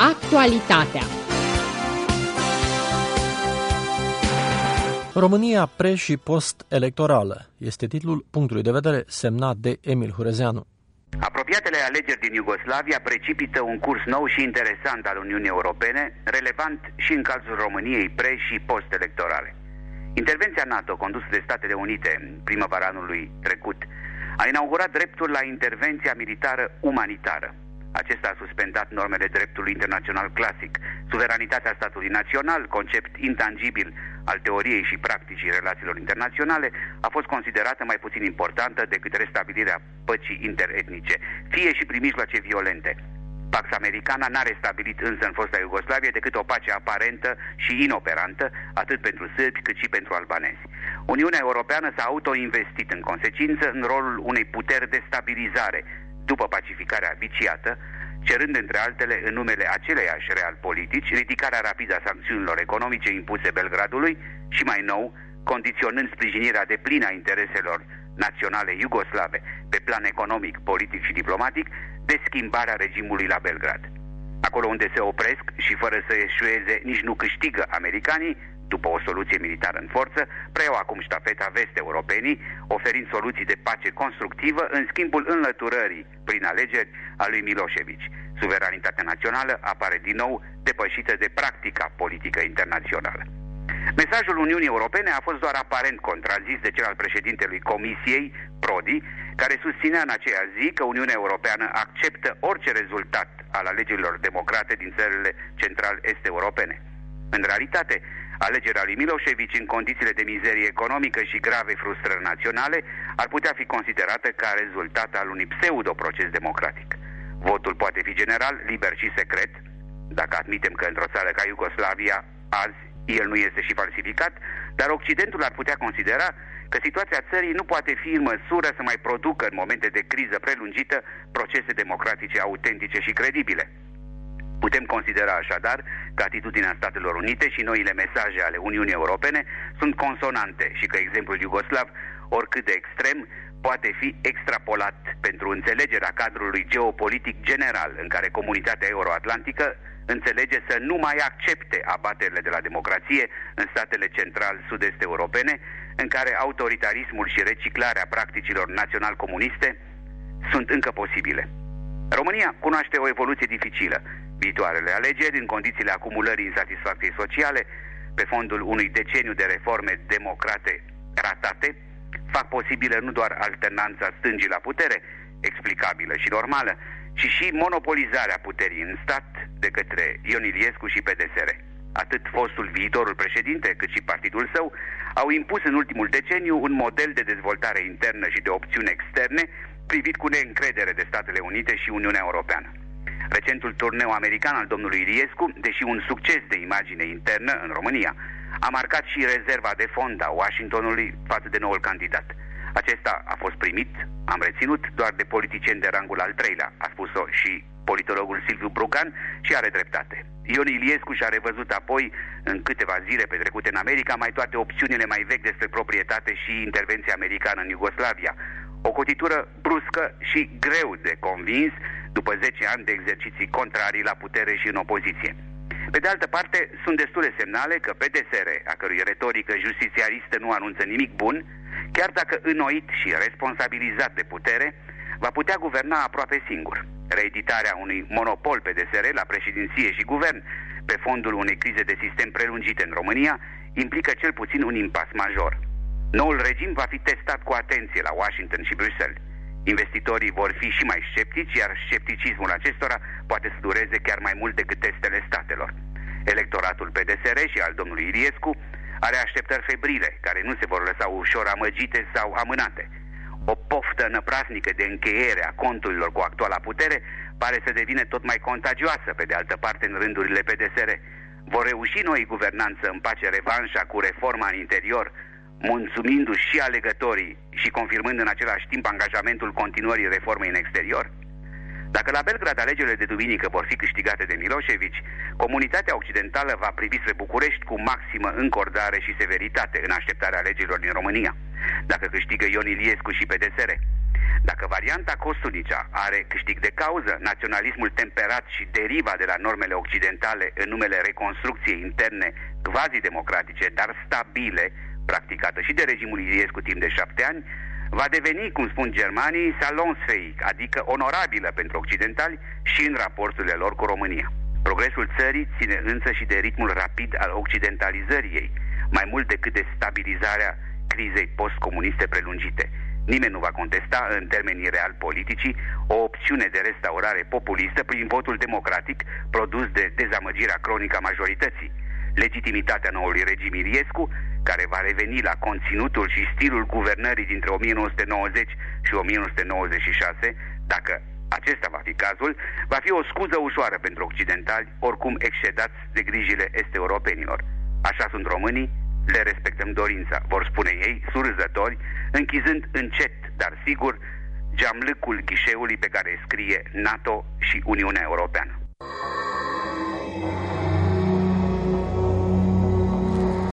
Actualitatea. România pre- și post-electorală este titlul punctului de vedere semnat de Emil Hurezeanu. Apropiatele alegeri din Iugoslavia precipită un curs nou și interesant al Uniunii Europene, relevant și în cazul României pre- și post-electorale. Intervenția NATO, condusă de Statele Unite în primăvara anului trecut, a inaugurat dreptul la intervenția militară umanitară. Acesta a suspendat normele dreptului internațional clasic. Suveranitatea statului național, concept intangibil al teoriei și practicii relațiilor internaționale, a fost considerată mai puțin importantă decât restabilirea păcii interetnice, fie și prin mijloace violente. Pax Americana n-a restabilit însă în fosta Iugoslavie decât o pace aparentă și inoperantă, atât pentru sârbi cât și pentru albanezi. Uniunea Europeană s-a autoinvestit în consecință în rolul unei puteri de stabilizare, după pacificarea viciată, cerând între altele în numele aceleiași realpolitici ridicarea rapidă a sancțiunilor economice impuse Belgradului și mai nou, condiționând sprijinirea deplină a intereselor naționale iugoslave pe plan economic, politic și diplomatic de schimbarea regimului la Belgrad. Acolo unde se opresc și fără să eșueze nici nu câștigă americanii, după o soluție militară în forță, preiau acum ștafeta vest-europenii, oferind soluții de pace constructivă în schimbul înlăturării prin alegeri a lui Milošević. Suveranitatea națională apare din nou depășită de practica politică internațională. Mesajul Uniunii Europene a fost doar aparent contrazis de cel al președintelui Comisiei, Prodi, care susținea în aceea zi că Uniunea Europeană acceptă orice rezultat al alegerilor democrate din țările central-est europene. În realitate, alegerea lui Milošević în condițiile de mizerie economică și grave frustrări naționale ar putea fi considerată ca rezultat al unui pseudo-proces democratic. Votul poate fi general, liber și secret, dacă admitem că într-o țară ca Iugoslavia azi el nu este și falsificat, dar Occidentul ar putea considera că situația țării nu poate fi în măsură să mai producă în momente de criză prelungită procese democratice autentice și credibile. Putem considera așadar că atitudinea Statelor Unite și noile mesaje ale Uniunii Europene sunt consonante și că exemplul iugoslav, oricât de extrem, poate fi extrapolat pentru înțelegerea cadrului geopolitic general în care comunitatea euroatlantică înțelege să nu mai accepte abaterile de la democrație în statele central-sud-est europene, în care autoritarismul și reciclarea practicilor național-comuniste sunt încă posibile. România cunoaște o evoluție dificilă. Viitoarele alegeri, în condițiile acumulării insatisfacției sociale, pe fondul unui deceniu de reforme democrate ratate, fac posibilă nu doar alternanța stângii la putere, explicabilă și normală, ci și monopolizarea puterii în stat de către Ion Iliescu și PDSR. Atât fostul viitorul președinte, cât și partidul său au impus în ultimul deceniu un model de dezvoltare internă și de opțiuni externe privit cu neîncredere de Statele Unite și Uniunea Europeană. Recentul turneu american al domnului Iliescu, deși un succes de imagine internă în România, a marcat și rezerva de fond a Washingtonului față de noul candidat. Acesta a fost primit, am reținut, doar de politicieni de rangul al treilea, a spus-o și politologul Silviu Brucan și are dreptate. Ion Iliescu și-a revăzut apoi, în câteva zile petrecute în America, mai toate opțiunile mai vechi despre proprietate și intervenție americană în Iugoslavia. O cotitură bruscă și greu de convins după 10 ani de exerciții contrarii la putere și în opoziție. Pe de altă parte, sunt destule semnale că PDSR, a cărui retorică justițiaristă nu anunță nimic bun, chiar dacă înnoit și responsabilizat de putere, va putea guverna aproape singur. Reeditarea unui monopol PDSR la președinție și guvern, pe fondul unei crize de sistem prelungite în România, implică cel puțin un impas major. Noul regim va fi testat cu atenție la Washington și Bruxelles. Investitorii vor fi și mai sceptici, iar scepticismul acestora poate să dureze chiar mai mult decât testele statelor. Electoratul PDSR și al domnului Iliescu are așteptări febrile, care nu se vor lăsa ușor amăgite sau amânate. O poftă năprasnică de încheiere a conturilor cu actuala putere pare să devină tot mai contagioasă, pe de altă parte, în rândurile PDSR. Vor reuși noi guvernanță în pace revanșa cu reforma în interior, mulțumindu-și și alegătorii și confirmând în același timp angajamentul continuării reformei în exterior? Dacă la Belgrad alegerile de duminică vor fi câștigate de Milošević, comunitatea occidentală va privi spre București cu maximă încordare și severitate în așteptarea alegerilor din România. Dacă câștigă Ion Iliescu și PDSR, Dacă varianta Kostunica are câștig de cauză, naționalismul temperat și deriva de la normele occidentale în numele reconstrucției interne quasi-democratice, dar stabile, practicată și de regimul Iliescu timp de 7 ani, va deveni, cum spun germanii, salonsfähig, adică onorabilă pentru occidentali și în raporturile lor cu România. Progresul țării ține însă și de ritmul rapid al occidentalizării ei, mai mult decât de stabilizarea crizei postcomuniste prelungite. Nimeni nu va contesta în termenii real politicii o opțiune de restaurare populistă prin votul democratic produs de dezamăgirea cronică a majorității. Legitimitatea noului regim Iliescu, care va reveni la conținutul și stilul guvernării dintre 1990 și 1996, dacă acesta va fi cazul, va fi o scuză ușoară pentru occidentali, oricum excedați de grijile est-europenilor. Așa sunt românii, le respectăm dorința, vor spune ei, surâzători, închizând încet, dar sigur, geamlâcul ghișeului pe care scrie NATO și Uniunea Europeană.